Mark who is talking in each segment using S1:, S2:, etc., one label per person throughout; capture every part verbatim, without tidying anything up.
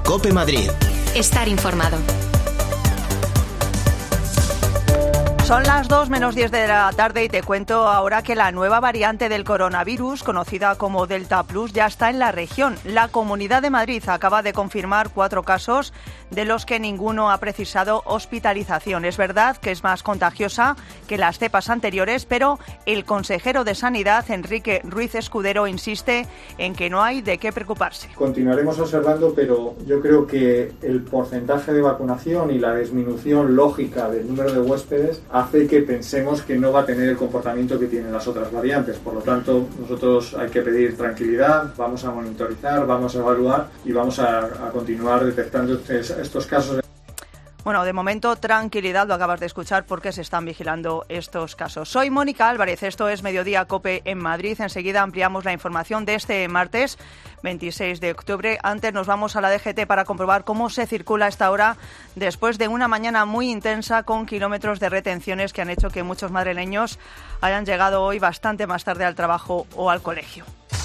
S1: COPE Madrid.
S2: Estar informado.
S3: Son las dos menos diez de la tarde y te cuento ahora que la nueva variante del coronavirus, conocida como Delta Plus, ya está en la región. La Comunidad de Madrid acaba de confirmar cuatro casos, de los que ninguno ha precisado hospitalización. Es verdad que es más contagiosa que las cepas anteriores, pero el consejero de Sanidad, Enrique Ruiz Escudero, insiste en que no hay de qué preocuparse.
S4: Continuaremos observando, pero yo creo que el porcentaje de vacunación y la disminución lógica del número de huéspedes hace que pensemos que no va a tener el comportamiento que tienen las otras variantes. Por lo tanto, nosotros hay que pedir tranquilidad, vamos a monitorizar, vamos a evaluar y vamos a, a continuar detectando estos casos.
S3: Bueno, de momento, tranquilidad, lo acabas de escuchar, porque se están vigilando estos casos. Soy Mónica Álvarez, esto es Mediodía COPE en Madrid. Enseguida ampliamos la información de este martes veintiséis de octubre. Antes nos vamos a la D G T para comprobar cómo se circula a esta hora después de una mañana muy intensa con kilómetros de retenciones que han hecho que muchos madrileños hayan llegado hoy bastante más tarde al trabajo o al colegio.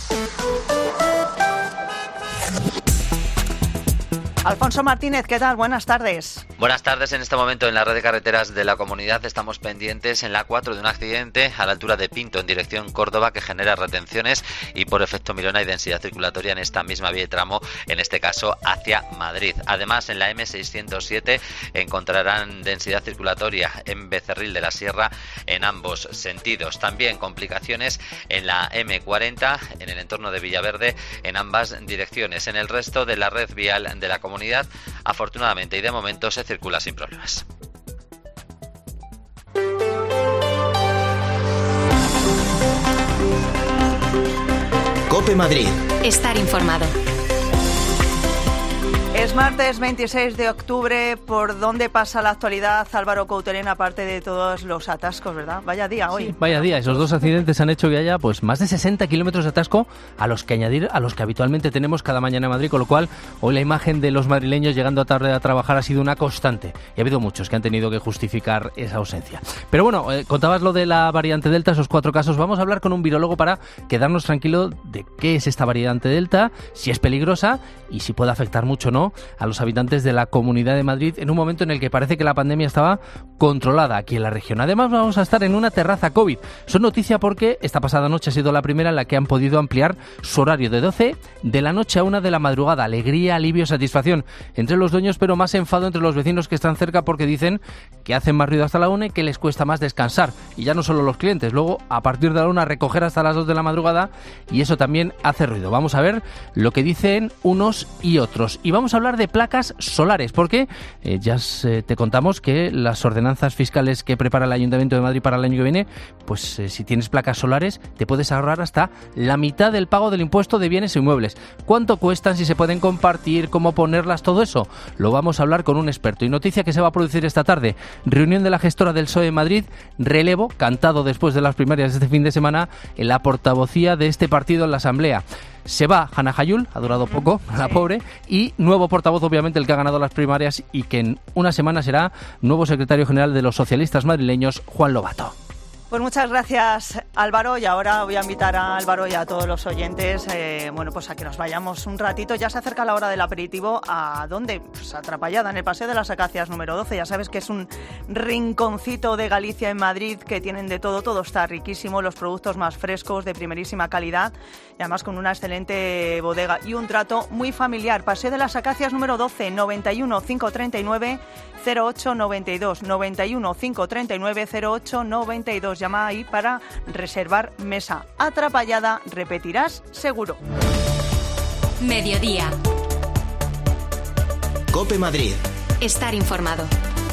S3: Alfonso Martínez, ¿qué tal? Buenas tardes.
S5: Buenas tardes. En este momento en la red de carreteras de la comunidad estamos pendientes en la A cuatro de un accidente a la altura de Pinto en dirección Córdoba que genera retenciones y por efecto Mirona hay densidad circulatoria en esta misma vía y tramo, en este caso hacia Madrid. Además en la eme seiscientos siete encontrarán densidad circulatoria en Becerril de la Sierra en ambos sentidos. También complicaciones en la eme cuarenta en el entorno de Villaverde en ambas direcciones. En el resto de la red vial de la comunidad comunidad, afortunadamente y de momento se circula sin problemas.
S1: COPE Madrid.
S2: Estar informado.
S3: Es martes veintiséis de octubre. ¿Por dónde pasa la actualidad, Álvaro Couterén, aparte de todos los atascos, verdad? Vaya día hoy.
S6: Sí, vaya día. Esos dos accidentes han hecho que haya pues más de sesenta kilómetros de atasco a los que añadir a los que habitualmente tenemos cada mañana en Madrid, con lo cual hoy la imagen de los madrileños llegando a tarde a trabajar ha sido una constante. Y ha habido muchos que han tenido que justificar esa ausencia. Pero bueno, eh, contabas lo de la variante Delta, esos cuatro casos. Vamos a hablar con un virólogo para quedarnos tranquilos de qué es esta variante Delta, si es peligrosa y si puede afectar mucho o no a los habitantes de la Comunidad de Madrid en un momento en el que parece que la pandemia estaba controlada aquí en la región. Además vamos a estar en una terraza COVID. Son noticia porque esta pasada noche ha sido la primera en la que han podido ampliar su horario de doce de la noche a una de la madrugada. Alegría, alivio, satisfacción entre los dueños, pero más enfado entre los vecinos que están cerca porque dicen que hacen más ruido hasta la una y que les cuesta más descansar. Y ya no solo los clientes, luego a partir de la una recoger hasta las dos de la madrugada y eso también hace ruido. Vamos a ver lo que dicen unos y otros. Y vamos a hablar de placas solares, porque eh, ya se, te contamos que las ordenanzas fiscales que prepara el Ayuntamiento de Madrid para el año que viene, pues eh, si tienes placas solares te puedes ahorrar hasta la mitad del pago del impuesto de bienes e inmuebles. ¿Cuánto cuestan? Si se pueden compartir, cómo ponerlas, todo eso lo vamos a hablar con un experto. Y noticia que se va a producir esta tarde, reunión de la gestora del P S O E de Madrid, relevo cantado después de las primarias de este fin de semana en la portavocía de este partido en la Asamblea. Se va Hanna Hayul, ha durado poco, la pobre, y nuevo portavoz, obviamente, el que ha ganado las primarias y que en una semana será nuevo secretario general de los socialistas madrileños, Juan Lobato.
S3: Pues muchas gracias, Álvaro, y ahora voy a invitar a Álvaro y a todos los oyentes, eh, bueno, pues a que nos vayamos un ratito. Ya se acerca la hora del aperitivo. ¿A dónde? Pues a Trapallada, en el Paseo de las Acacias número doce. Ya sabes que es un rinconcito de Galicia en Madrid, que tienen de todo, todo está riquísimo, los productos más frescos, de primerísima calidad, y además con una excelente bodega y un trato muy familiar. Paseo de las Acacias número doce, noventa y uno, quinientos treinta y nueve, cero ocho noventa y dos, noventa y uno, quinientos treinta y nueve, cero ocho noventa y dos. Llama ahí para reservar mesa. Atrapallada, repetirás seguro.
S2: Mediodía.
S1: COPE Madrid.
S2: Estar informado.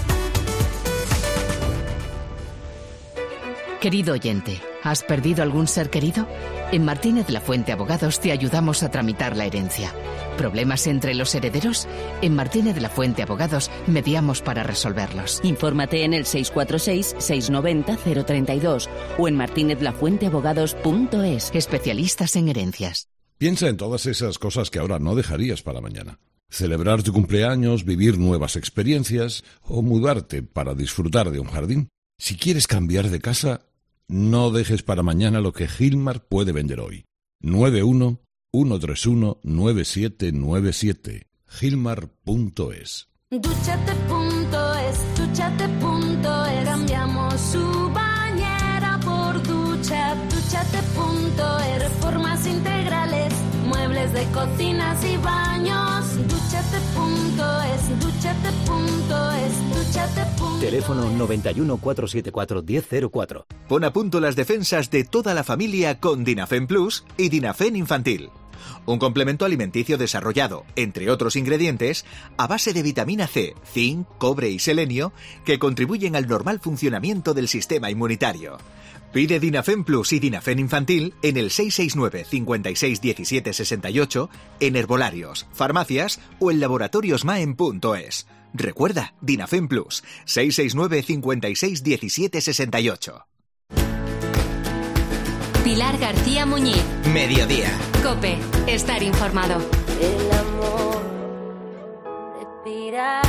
S7: Querido oyente, ¿has perdido algún ser querido? En Martínez de la Fuente Abogados te ayudamos a tramitar la herencia. ¿Problemas entre los herederos? En Martínez de la Fuente Abogados mediamos para resolverlos.
S8: Infórmate en el seis cuatro seis, seis nueve cero, cero tres dos o en martinez la fuente abogados punto es.
S7: Especialistas en herencias.
S9: Piensa en todas esas cosas que ahora no dejarías para mañana. Celebrar tu cumpleaños, vivir nuevas experiencias o mudarte para disfrutar de un jardín. Si quieres cambiar de casa, no dejes para mañana lo que Gilmar puede vender hoy. nueve uno, uno tres uno, nueve siete nueve siete. Gilmar punto es.
S10: Dúchate punto es, dúchate punto es. Cambiamos su bañera por ducha. Dúchate punto es. Reformas integrales, muebles de cocinas y baños. Dúchate punto es, dúchate punto es, dúchate punto es.
S11: Teléfono noventa y uno, cuatrocientos setenta y cuatro, diez cero cuatro.
S12: Pon a punto las defensas de toda la familia con Dinafen Plus y Dinafen Infantil. Un complemento alimenticio desarrollado, entre otros ingredientes, a base de vitamina C, zinc, cobre y selenio, que contribuyen al normal funcionamiento del sistema inmunitario. Pide Dinafen Plus y Dinafen Infantil en el seis seis nueve, cincuenta y seis, diecisiete, sesenta y ocho, en herbolarios, farmacias o en laboratoriosmaen punto es. Recuerda, Dinafen Plus, seis seis nueve, cincuenta y seis, diecisiete, sesenta y ocho.
S2: Pilar García Muñiz.
S1: Mediodía.
S2: COPE. Estar informado.
S10: El amor, respirar,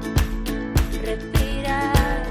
S10: respirar,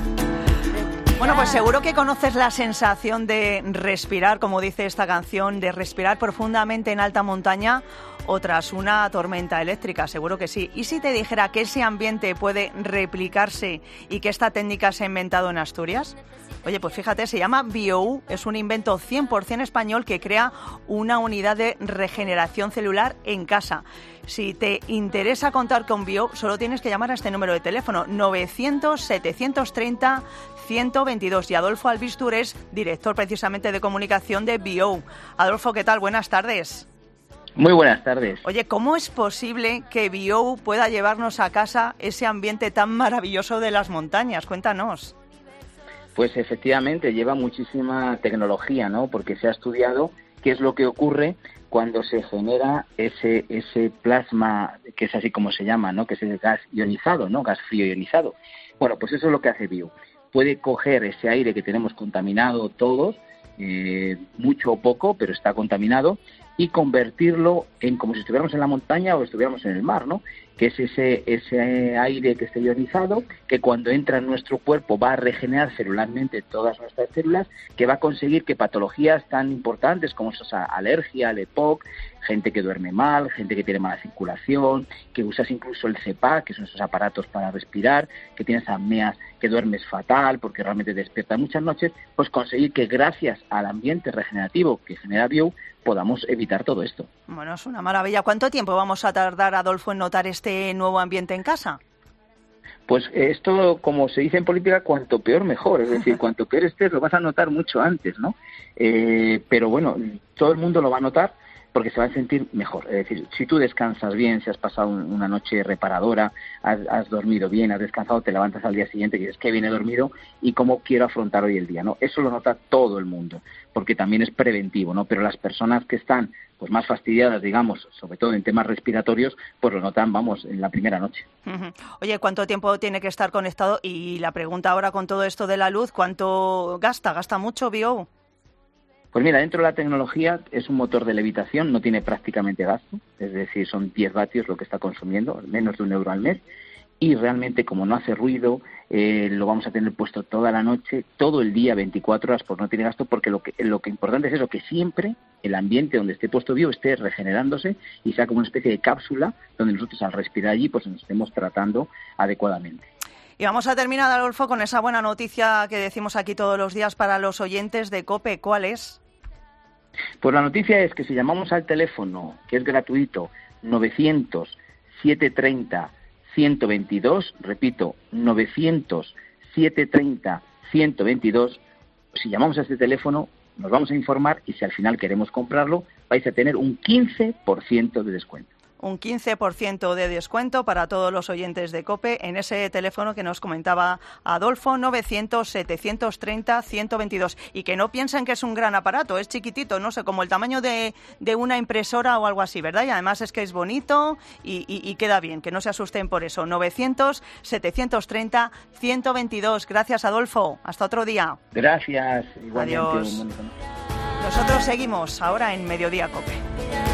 S10: respirar.
S3: Bueno, pues seguro que conoces la sensación de respirar, como dice esta canción, de respirar profundamente en alta montaña o tras una tormenta eléctrica, seguro que sí. ¿Y si te dijera que ese ambiente puede replicarse y que esta técnica se ha inventado en Asturias? Oye, pues fíjate, se llama BioU, es un invento cien por ciento español que crea una unidad de regeneración celular en casa. Si te interesa contar con BioU, solo tienes que llamar a este número de teléfono, novecientos, setecientos treinta, ciento veintidós. Y Adolfo Albistur es director precisamente de comunicación de BioU. Adolfo, ¿qué tal? Buenas tardes.
S13: Muy buenas tardes.
S3: Oye, ¿cómo es posible que BioU pueda llevarnos a casa ese ambiente tan maravilloso de las montañas? Cuéntanos.
S13: Pues efectivamente lleva muchísima tecnología, ¿no? Porque se ha estudiado qué es lo que ocurre cuando se genera ese ese plasma, que es así como se llama, ¿no? Que es el gas ionizado, ¿no? Gas frío ionizado. Bueno, pues eso es lo que hace BioU. Puede coger ese aire que tenemos contaminado todos, eh, mucho o poco, pero está contaminado, y convertirlo en como si estuviéramos en la montaña o estuviéramos en el mar, ¿no? Que es ese ese aire que está ionizado, que cuando entra en nuestro cuerpo va a regenerar celularmente todas nuestras células, que va a conseguir que patologías tan importantes como esa alergia, el E P O C, gente que duerme mal, gente que tiene mala circulación, que usas incluso el C P A P, que son esos aparatos para respirar, que tienes apneas, que duermes fatal porque realmente te despiertas muchas noches, pues conseguir que gracias al ambiente regenerativo que genera BioU podamos evitar todo esto.
S3: Bueno, es una maravilla. ¿Cuánto tiempo vamos a tardar, Adolfo, en notar este nuevo ambiente en casa?
S13: Pues esto, como se dice en política, cuanto peor mejor. Es decir, cuanto peor estés, lo vas a notar mucho antes, ¿no? Eh, pero bueno, todo el mundo lo va a notar porque se va a sentir mejor. Es decir, si tú descansas bien, si has pasado una noche reparadora, has, has dormido bien, has descansado, te levantas al día siguiente y dices, qué bien he dormido y cómo quiero afrontar hoy el día, ¿no? Eso lo nota todo el mundo, porque también es preventivo, ¿no? Pero las personas que están pues más fastidiadas, digamos, sobre todo en temas respiratorios, pues lo notan, vamos, en la primera noche.
S3: Uh-huh. Oye, ¿cuánto tiempo tiene que estar conectado? Y la pregunta ahora con todo esto de la luz, ¿cuánto gasta? ¿Gasta mucho BioU?
S13: Pues mira, dentro de la tecnología es un motor de levitación, no tiene prácticamente gasto, es decir, son diez vatios lo que está consumiendo, menos de un euro al mes, y realmente como no hace ruido, eh, lo vamos a tener puesto toda la noche, todo el día, veinticuatro horas, pues no tiene gasto, porque lo que lo que importante es eso, que siempre el ambiente donde esté puesto BioU esté regenerándose y sea como una especie de cápsula donde nosotros al respirar allí pues nos estemos tratando adecuadamente.
S3: Y vamos a terminar, Adolfo, con esa buena noticia que decimos aquí todos los días para los oyentes de COPE. ¿Cuál es?
S13: Pues la noticia es que si llamamos al teléfono, que es gratuito, novecientos, setecientos treinta, ciento veintidós, repito, novecientos, setecientos treinta, ciento veintidós, si llamamos a este teléfono, nos vamos a informar y si al final queremos comprarlo, vais a tener un quince por ciento de descuento.
S3: Un quince por ciento de descuento para todos los oyentes de COPE en ese teléfono que nos comentaba Adolfo, novecientos, setecientos treinta, ciento veintidós. Y que no piensen que es un gran aparato, es chiquitito, no sé, como el tamaño de, de una impresora o algo así, ¿verdad? Y además es que es bonito y, y, y queda bien, que no se asusten por eso. novecientos, setecientos treinta, ciento veintidós. Gracias, Adolfo. Hasta otro día.
S13: Gracias. Igualmente.
S3: Adiós. Nosotros seguimos ahora en Mediodía COPE.